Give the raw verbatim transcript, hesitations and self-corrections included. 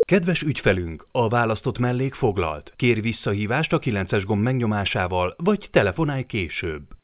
Kedves ügyfelünk, a választott mellék foglalt. Kér visszahívást a kilences gomb megnyomásával, vagy telefonálj később.